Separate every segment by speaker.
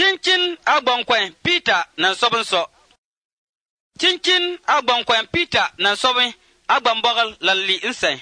Speaker 1: Chinchin agbonkwen Peter nan sobin so. Chinchin agbonkwen Peter nan sobin agbambogal lalli insay.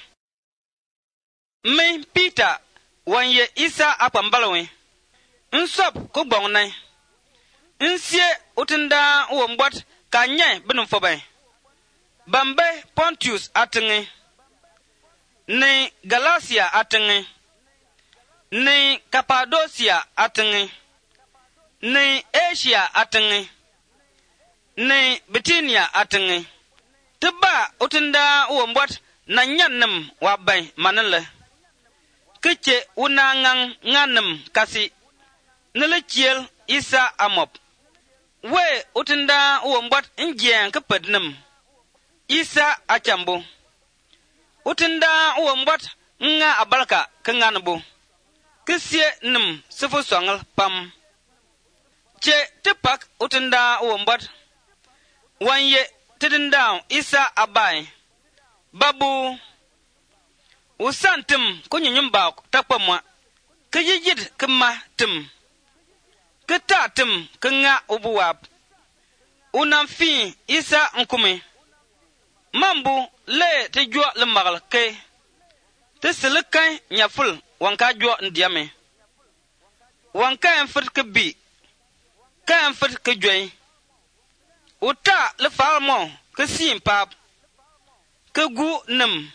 Speaker 1: Min Peter wanye Isa akpambalwe. Nsop ko gbongnay. Nsie utinda wombot kanye binum fobay. Bambe Pontius atingi. Ni Galatia atingi. Ni Cappadocia atingi. Ni Asia atingi. Ni Bithynia atingi. Tiba utinda wombot na nyannem wabay manile. Kiche unangang nganem kasi. Nilichiel Isa amop. We utinda wombot njien kapednem. Isa achambu. Utinda wombot nga abalka kanganbu. Kisye nim sifu songal pam. Che tipak utinda wombot. Wanye tidinda Isa abay. Babu. Usantim kunyinyumba takpamwa. Kijijid kima tim. Kita tim kenga ubuwab. Unamfi Isa nkume. Mambu le te jua le magal ke. Te selekai nyaful wanka jua ndiame. Wanka enfit ke bi. Ka enfit ke jwe. Uta le falmo ke simpap. Ke gu nem.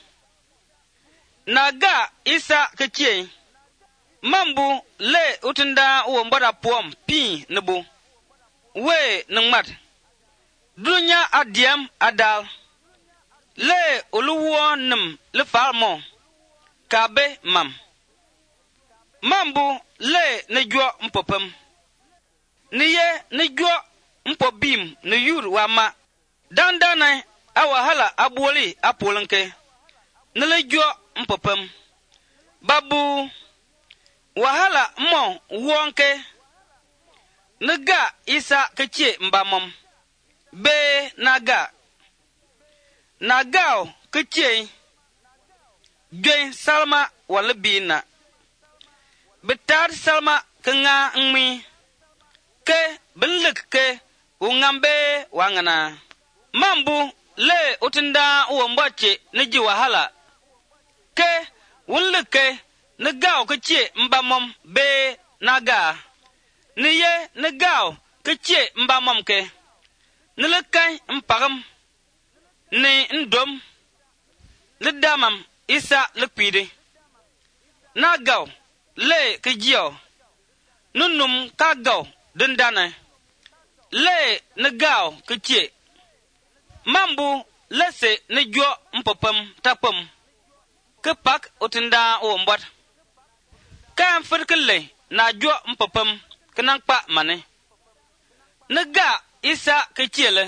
Speaker 1: Naga Isa ke chie. Mambu le utinda uomboda puom pi nebu. We nangmat. Dunya adiam adal. Le uluwo nem le falmo. Kabe mam. Mambu le nejua mpopem. Niye nejua mpobim ne yur wama. Dandana awahala abuoli apolenke. Nele jua mpopem. Babu. Wahala mo wonke. Naga Isa keche mbamom. Be naga. Nagao keche. Jwe salma walabina. Betar salma kenga ngmi. Ke belik ke ungambe wangana. Mambu le utinda uombache neji wahala. Ke wulike. Negao keche mbamom be naga. Niye negao keche mbamom ke. Nelekai mpagam. Ni ndom. Ledamam Isa lekpide. Nagao le kejio. Nunum kagao dendana. Le negao keche. Mambu lese nejo mpopem tapem. Kepak utinda uombot. Kan firkele na jua mpopem kenang pa mane. Nega Isa kechele.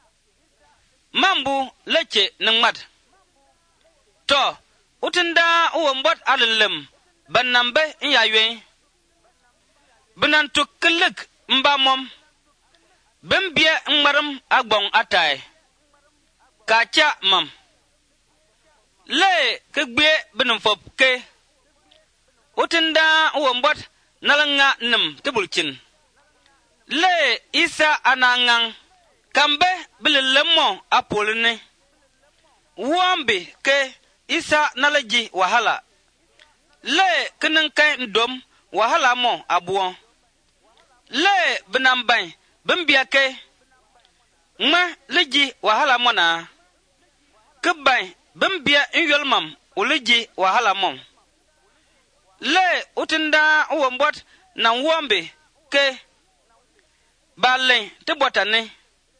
Speaker 1: Mambu leche nangmat. To, utinda uombot alilem. Banambe nyaywe. Benantuk kelik mbamom. Bembie ngmaram agbong atay. Kacha mam. Le kegbe benumfop ke. Utinda uombot nalanga nem tebulchin. Le Isa anangang. Kambe bililemo apolene. Uambi ke Isa nalaji wahala. Le kenengkai ndom wahala mo abuon. Le benambay bembia ke. Ngma leji wahala mo na. Kebay bembia inyolmam uleji wahala mo. Le utinda uombot na uambi ke. Balen te botane.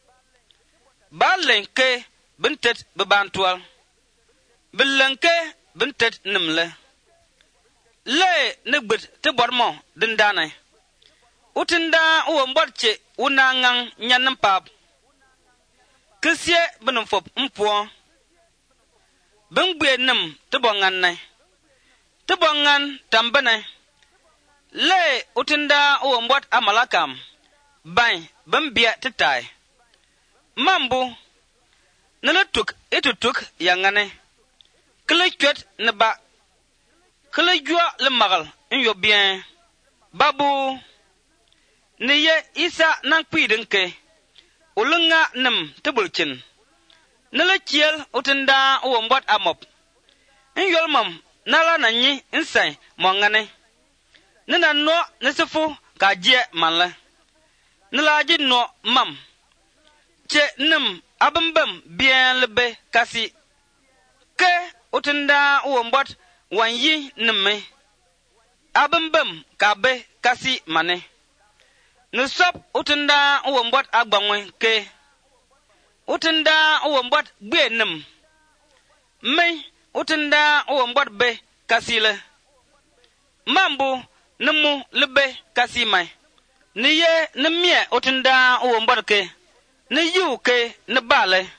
Speaker 1: Balen ke bentet bebantual. Belenke bentet nimle. Le negbet te bormo dindane. Utinda uombot che unangang nyanempap. Kisye benumfop mpuon. Bengbe nim te bongan ne. Te bongan tambene. Le utinda uombot amalakam. Bang bembia tetai. Mambu. Neletuk itutuk yangane. Kele chwet neba. Kele jua le magal. Nyo bien. Babu. ni ye isa nang pidin ke ulunga nim tebulchin nala chiel utenda uombot amop nyol mam nala nanyi insai mongane nina no nisifu ka je manla nala ji no mam che nim abambam bien lebe kasi ke utenda uombot wanyi nimme abambam ka be kasi mane nusop utenda uombot agbangwe ke utenda uombot gbenim me utenda uombot be kasile mambu nemu lebe kasi mai niye nemie utenda uombot ke ni yu ke ni bale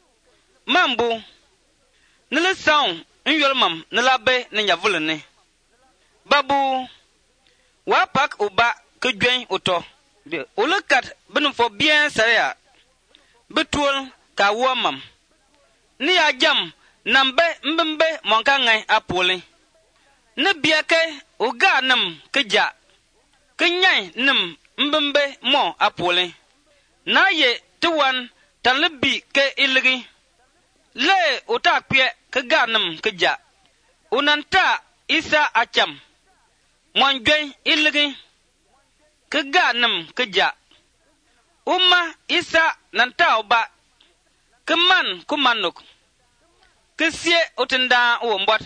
Speaker 1: mambu nile saun nyol mam nila be ni nyavulene babu wapak uba ke gwen uto ulukat benufo bien saya betul ka wo mam ni ajam nambe mbembe monka ngai apole ne biake uga nam keja kenyai nam mbembe mo apole na ye tuwan tanlebi ke ilgi le utakpie ke ganam keja unanta isa acham mongwen ilgi ke ganam keja umma isa nanta oba keman kumanuk kesie utenda uombot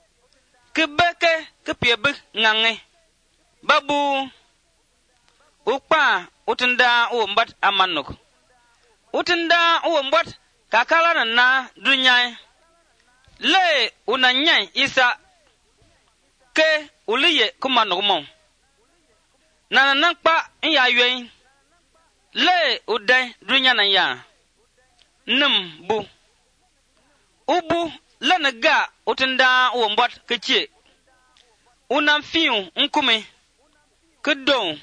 Speaker 1: kebeke kepiebe ngange babu ukpa utenda uombot amanuk utenda uombot kakala na dunyai le unanyai isa ke uliye kumanuk mo nananakpa ya yuen le udai dunya na ya nim bu ubu lanaga utenda uombot keche unamfiu nkume kedon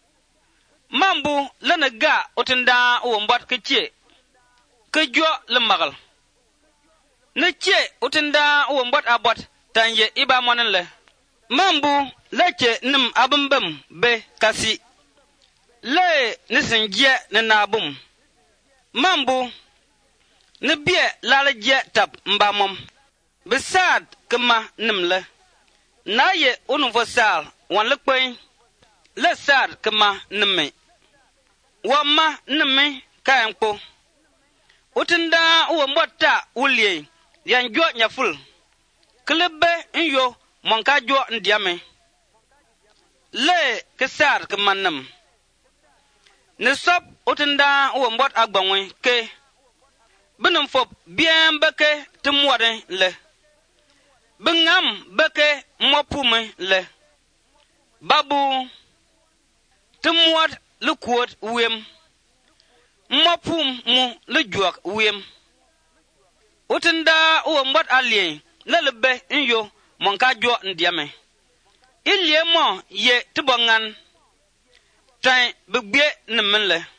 Speaker 1: mambu lanaga utenda uombot keche kejo lemagal neche utenda uombot abot tanye iba monenle mambu leche nim abumbam be kasi le nisinje nenabum mambu ne bie lalje tab mbamom besad kema nimle naye unuvosal wan lekwen le sad kema nimme wama nimme kayanko utenda uombota ulie yanjo nyaful klebe nyo monka jo ndiame le kesar kema nim ne sop utenda uombot agbangwe ke benum fop bien beke temwade le bengam beke mopume le babu temwad le kuot wem mopum mu le juak wem utenda uombot alien lelebe nyo monka jo ndiame ilie mo ye tibongan tan begbe nemenle